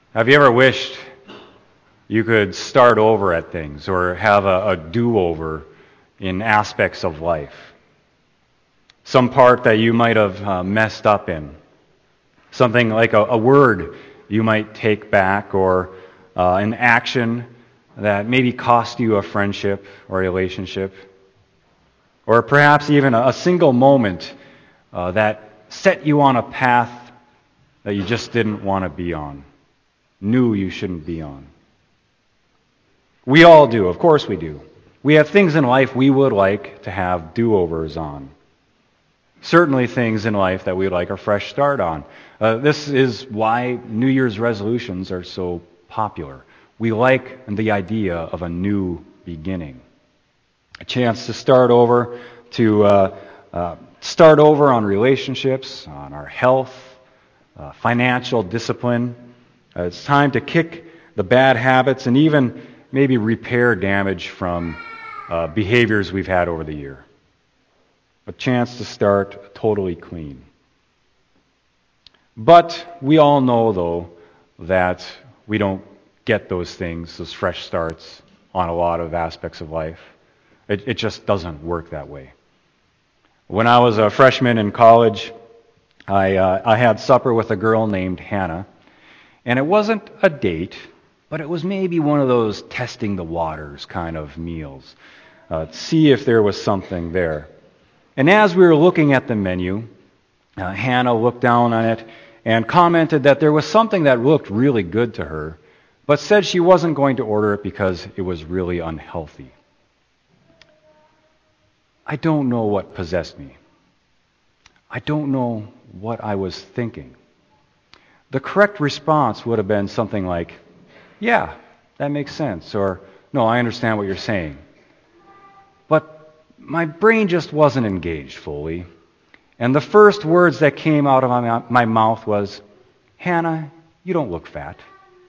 Have you ever wished you could start over at things or have a do-over in aspects of life? Some part that you might have messed up in. Something like a word you might take back, or an action that maybe cost you a friendship or a relationship. Or perhaps even a single moment that set you on a path that you just didn't want to be on, knew you shouldn't be on. We all do, of course we do. We have things in life we would like to have do-overs on. Certainly things in life that we'd like a fresh start on. This is why New Year's resolutions are so popular. We like the idea of a new beginning. A chance to start over, start over on relationships, on our health, financial discipline. It's time to kick the bad habits and even maybe repair damage from behaviors we've had over the year. A chance to start totally clean. But we all know, though, that we don't get those things, those fresh starts, on a lot of aspects of life. It just doesn't work that way. When I was a freshman in college, I had supper with a girl named Hannah. And it wasn't a date, but it was maybe one of those testing the waters kind of meals. See if there was something there. And as we were looking at the menu, Hannah looked down on it and commented that there was something that looked really good to her, but said she wasn't going to order it because it was really unhealthy. I don't know what possessed me. I don't know what I was thinking. The correct response would have been something like, yeah, that makes sense, or no, I understand what you're saying. But my brain just wasn't engaged fully. And the first words that came out of my mouth was, Hannah, you don't look fat.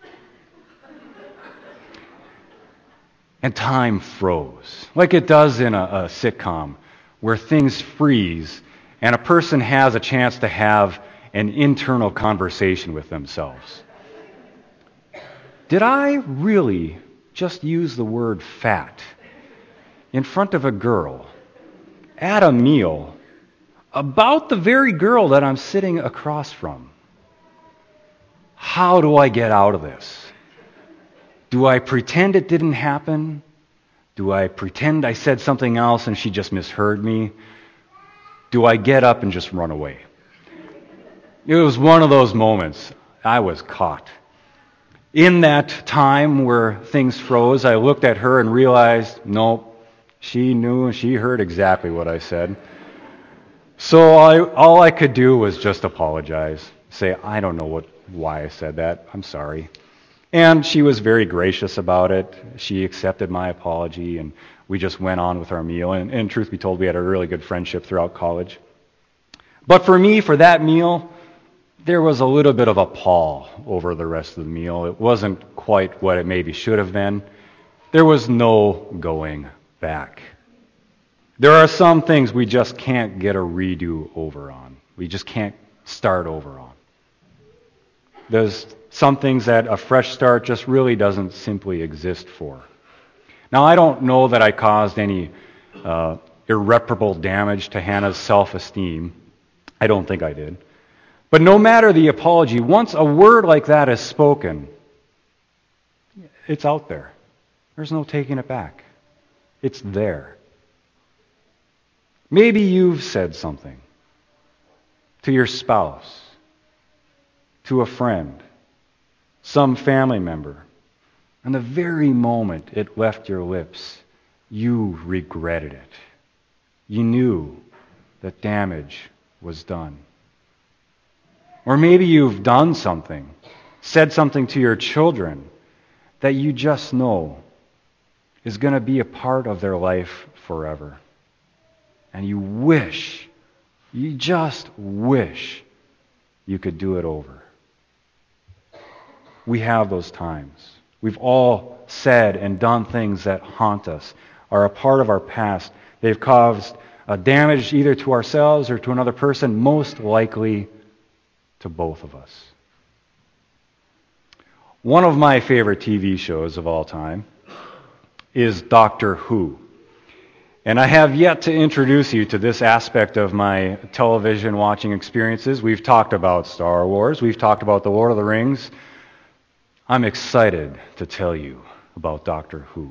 And time froze, like it does in a sitcom, where things freeze and a person has a chance to have an internal conversation with themselves. Did I really just use the word fat in front of a girl at a meal about the very girl that I'm sitting across from? How do I get out of this? Do I pretend it didn't happen? Do I pretend I said something else and she just misheard me? Do I get up and just run away? It was one of those moments. I was caught. In that time where things froze, I looked at her and realized, nope, she knew and she heard exactly what I said. So all I could do was just apologize. Say, I don't know why I said that. I'm sorry. And she was very gracious about it. She accepted my apology, and we just went on with our meal. And truth be told, we had a really good friendship throughout college. But for me, for that meal, there was a little bit of a pall over the rest of the meal. It wasn't quite what it maybe should have been. There was no going back. There are some things we just can't get a redo over on. We just can't start over on. There's some things that a fresh start just really doesn't simply exist for. Now, I don't know that I caused any irreparable damage to Hannah's self-esteem. I don't think I did. But no matter the apology, once a word like that is spoken, it's out there. There's no taking it back. It's there. Maybe you've said something to your spouse, to a friend, some family member, and the very moment it left your lips, you regretted it. You knew that damage was done. Or maybe you've done something, said something to your children that you just know is going to be a part of their life forever. And you just wish you could do it over. We have those times. We've all said and done things that haunt us, are a part of our past. They've caused damage either to ourselves or to another person, most likely to both of us. One of my favorite TV shows of all time is Doctor Who. And I have yet to introduce you to this aspect of my television watching experiences. We've talked about Star Wars. We've talked about The Lord of the Rings. I'm excited to tell you about Doctor Who.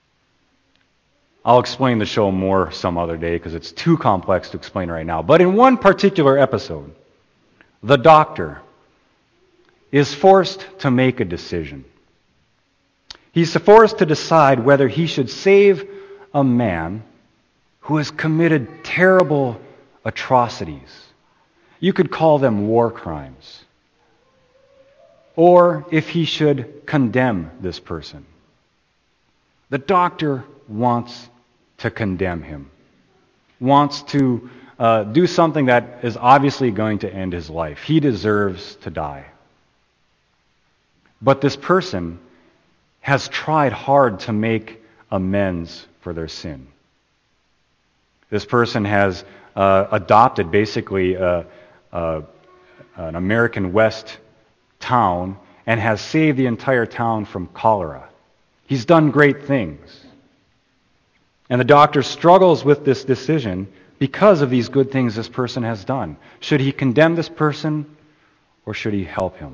I'll explain the show more some other day because it's too complex to explain right now. But in one particular episode, the Doctor is forced to make a decision. He's forced to decide whether he should save a man who has committed terrible atrocities. You could call them war crimes. Or if he should condemn this person. The Doctor wants to condemn him, wants to do something that is obviously going to end his life. He deserves to die. But this person has tried hard to make amends for their sin. This person has adopted basically an American West town and has saved the entire town from cholera. He's done great things. And the Doctor struggles with this decision because of these good things this person has done. Should he condemn this person or should he help him?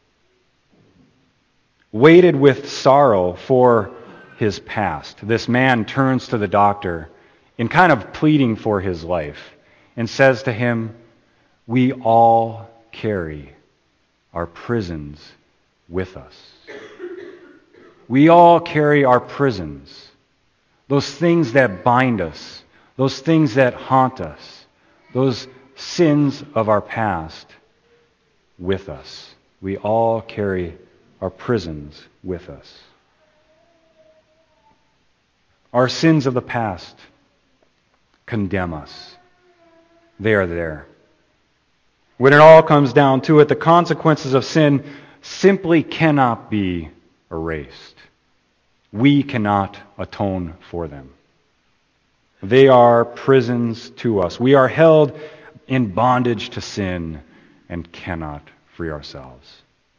Weighted with sorrow for his past, this man turns to the Doctor in kind of pleading for his life and says to him, "We all carry our prisons with us." We all carry our prisons, those things that bind us, those things that haunt us, those sins of our past with us. We all carry our prisons with us. Our sins of the past condemn us. They are there. When it all comes down to it, the consequences of sin simply cannot be erased. We cannot atone for them. They are prisons to us. We are held in bondage to sin and cannot free ourselves.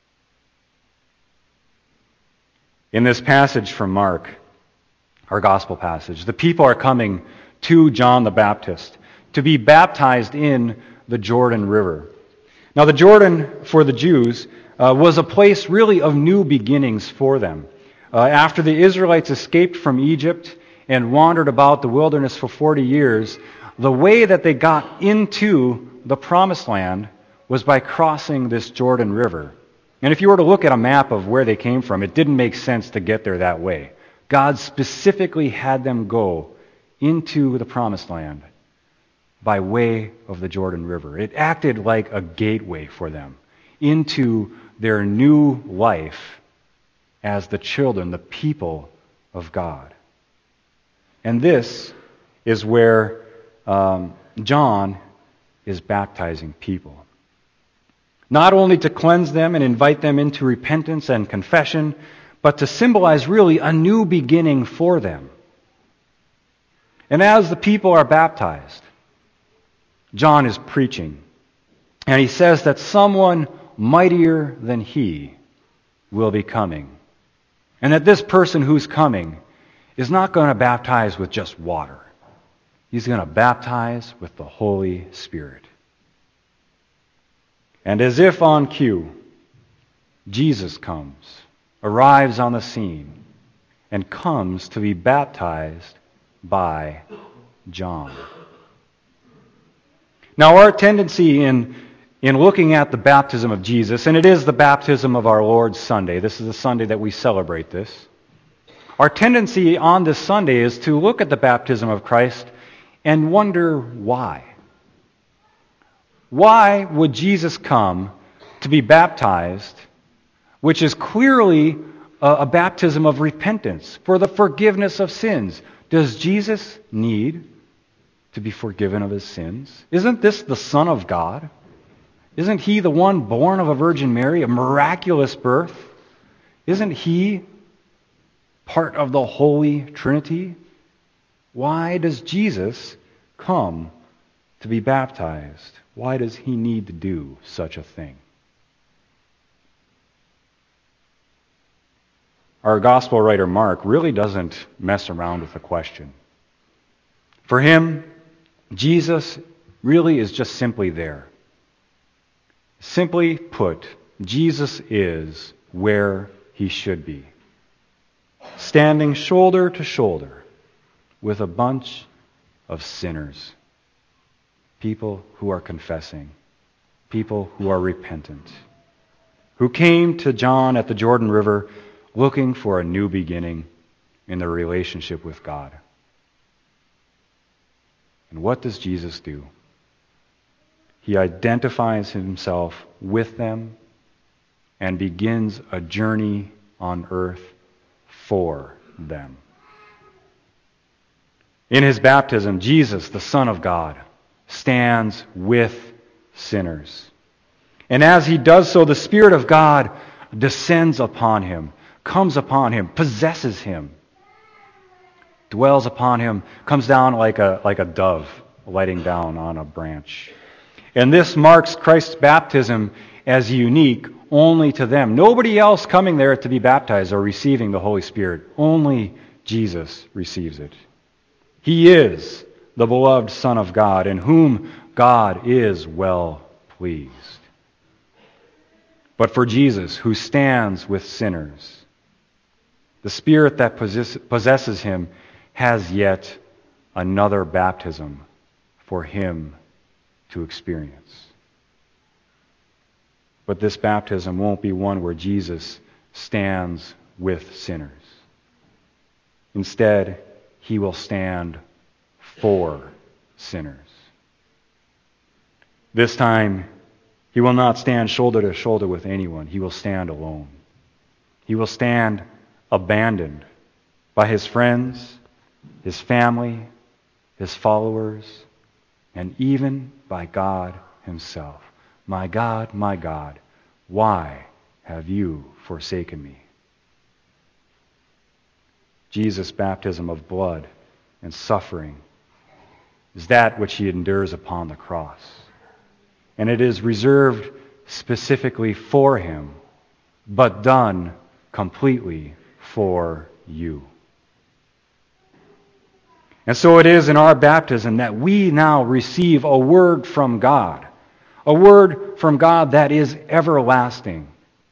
In this passage from Mark, our gospel passage, the people are coming to John the Baptist to be baptized in the Jordan River. Now, the Jordan for the Jews was a place really of new beginnings for them. After the Israelites escaped from Egypt and wandered about the wilderness for 40 years, the way that they got into the Promised Land was by crossing this Jordan River. And if you were to look at a map of where they came from, it didn't make sense to get there that way. God specifically had them go into the Promised Land by way of the Jordan River. It acted like a gateway for them into their new life as the children, the people of God. And this is where John is baptizing people. Not only to cleanse them and invite them into repentance and confession, but to symbolize really a new beginning for them. And as the people are baptized, John is preaching. And he says that someone mightier than he will be coming. And that this person who's coming is not going to baptize with just water. He's going to baptize with the Holy Spirit. And as if on cue, Jesus comes, arrives on the scene, and comes to be baptized by John. Now, our tendency in looking at the baptism of Jesus, and it is the baptism of our Lord's Sunday. This is the Sunday that we celebrate this. Our tendency on this Sunday is to look at the baptism of Christ and wonder why. Why would Jesus come to be baptized, which is clearly a baptism of repentance for the forgiveness of sins? Does Jesus need to be forgiven of his sins? Isn't this the Son of God? Isn't he the one born of a Virgin Mary, a miraculous birth? Isn't he part of the Holy Trinity? Why does Jesus come to be baptized? Why does he need to do such a thing? our gospel writer Mark really doesn't mess around with the question. For him, Jesus really is just simply there. Simply put, Jesus is where he should be, standing shoulder to shoulder with a bunch of sinners, people who are confessing, people who are repentant, who came to John at the Jordan River looking for a new beginning in their relationship with God. And what does Jesus do? He identifies himself with them and begins a journey on earth for them. In his baptism, Jesus, the Son of God, stands with sinners. And as he does so, the Spirit of God descends upon him, comes upon him, possesses him, dwells upon him, comes down like a dove lighting down on a branch. And this marks Christ's baptism as unique only to them. Nobody else coming there to be baptized or receiving the Holy Spirit. Only Jesus receives it. He is the beloved Son of God, in whom God is well pleased. But for Jesus, who stands with sinners, the Spirit that possesses him has yet another baptism for him to experience. But this baptism won't be one where Jesus stands with sinners. Instead, he will stand for sinners. This time, he will not stand shoulder to shoulder with anyone. He will stand alone. He will stand abandoned by his friends, his family, his followers, and even by God himself. My God, why have you forsaken me? Jesus' baptism of blood and suffering is that which he endures upon the cross. And it is reserved specifically for him, but done completely for you. And so it is in our baptism that we now receive a word from God. A word from God that is everlasting,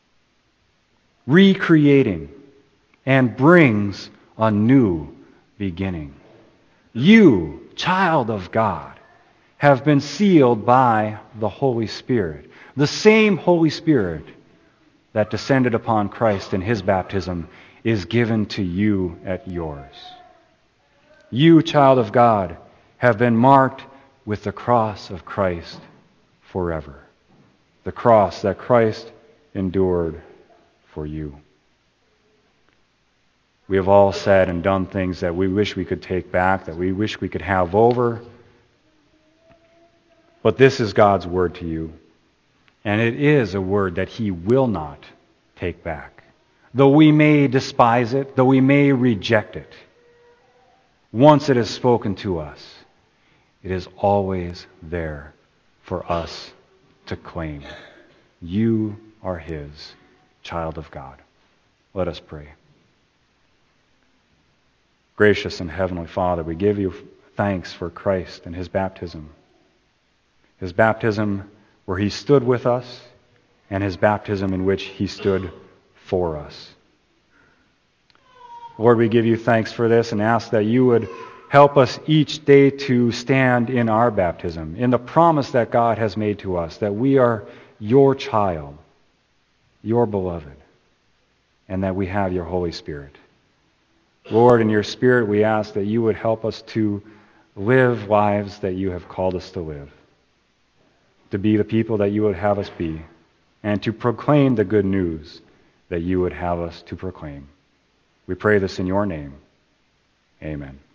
recreating, and brings a new beginning. You, child of God, have been sealed by the Holy Spirit. The same Holy Spirit that descended upon Christ in his baptism is given to you at yours. You, child of God, have been marked with the cross of Christ forever. The cross that Christ endured for you. We have all said and done things that we wish we could take back, that we wish we could have over. But this is God's word to you. And it is a word that he will not take back. Though we may despise it, though we may reject it, once it is spoken to us, it is always there for us to claim. You are his child of God. Let us pray. Gracious and heavenly Father, we give you thanks for Christ and his baptism. His baptism where he stood with us, and his baptism in which he stood for us. Lord, we give you thanks for this and ask that you would help us each day to stand in our baptism, in the promise that God has made to us, that we are your child, your beloved, and that we have your Holy Spirit. Lord, in your Spirit, we ask that you would help us to live lives that you have called us to live, to be the people that you would have us be, and to proclaim the good news that you would have us to proclaim. We pray this in your name. Amen.